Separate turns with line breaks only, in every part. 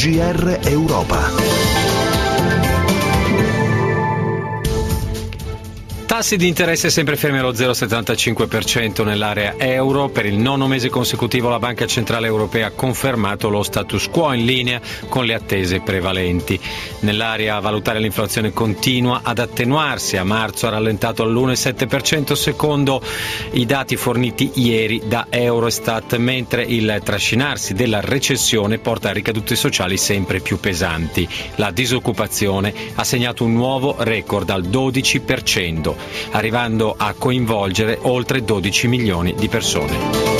GR Europa.
Tassi di interesse sempre fermi allo 0,75% nell'area euro. Per il 9° mese consecutivo la Banca Centrale Europea ha confermato lo status quo in linea con le attese prevalenti. Nell'area valutaria l'inflazione continua ad attenuarsi. A marzo ha rallentato all'1,7% secondo i dati forniti ieri da Eurostat, mentre il trascinarsi della recessione porta a ricadute sociali sempre più pesanti. La disoccupazione ha segnato un nuovo record al 12%. Arrivando a coinvolgere oltre 12 milioni di persone.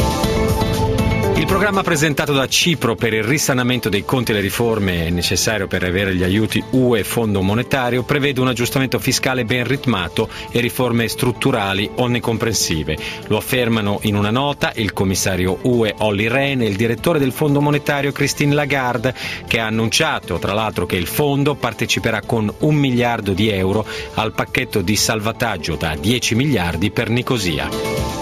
Il programma presentato da Cipro per il risanamento dei conti e le riforme necessario per avere gli aiuti UE e Fondo Monetario prevede un aggiustamento fiscale ben ritmato e riforme strutturali onnicomprensive. Lo affermano in una nota il commissario UE Olli Rehn e il direttore del Fondo Monetario Christine Lagarde, che ha annunciato tra l'altro che il fondo parteciperà con 1 miliardo di euro al pacchetto di salvataggio da 10 miliardi per Nicosia.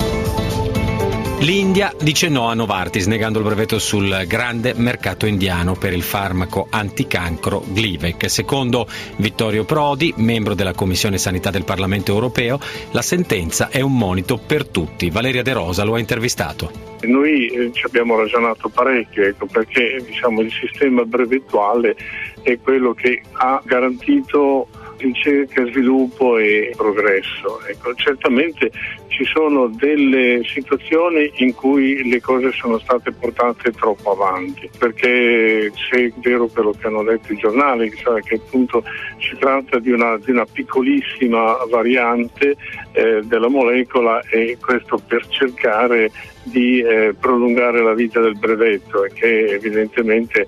L'India dice no a Novartis, negando il brevetto sul grande mercato indiano per il farmaco anticancro Glivec. Secondo Vittorio Prodi, membro della Commissione Sanità del Parlamento Europeo, la sentenza è un monito per tutti. Valeria De Rosa lo ha intervistato.
Noi ci abbiamo ragionato parecchio, perché il sistema brevettuale è quello che ha garantito ricerca, sviluppo e progresso. Certamente ci sono delle situazioni in cui le cose sono state portate troppo avanti, perché se è vero quello che hanno detto i giornali, cioè che appunto si tratta di una piccolissima variante della molecola, e questo per cercare di prolungare la vita del brevetto, e che evidentemente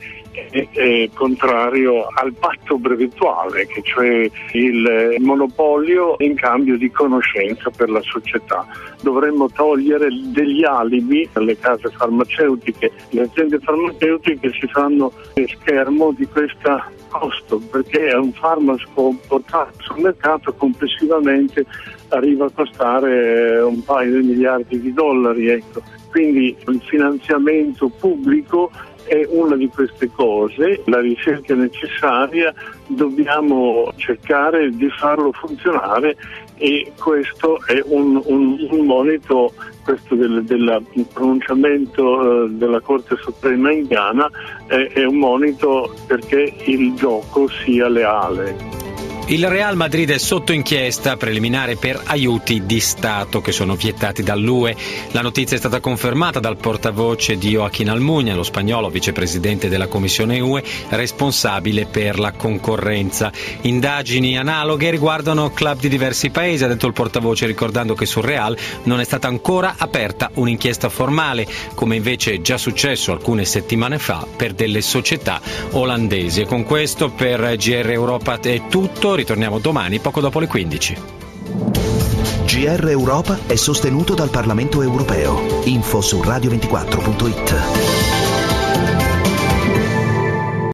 è contrario al patto brevettuale, che cioè il monopolio in cambio di conoscenza per la società. Dovremmo togliere degli alibi alle case farmaceutiche. Le aziende farmaceutiche si fanno schermo di questa costo, perché è un farmaco portato sul mercato complessivamente arriva a costare un paio di miliardi di dollari. Quindi il finanziamento pubblico è una di queste cose, la ricerca necessaria, dobbiamo cercare di farlo funzionare, e questo è un monito, questo del pronunciamento della Corte Suprema indiana è un monito perché il gioco sia leale.
Il Real Madrid è sotto inchiesta preliminare per aiuti di Stato che sono vietati dall'UE. La notizia è stata confermata dal portavoce di Joaquín Almunia, lo spagnolo vicepresidente della Commissione UE, responsabile per la concorrenza. Indagini analoghe riguardano club di diversi paesi, ha detto il portavoce, ricordando che sul Real non è stata ancora aperta un'inchiesta formale, come invece è già successo alcune settimane fa per delle società olandesi. E con questo per GR Europa è tutto. Ritorniamo domani poco dopo le 15.
GR Europa è sostenuto dal Parlamento Europeo. Info su radio24.it.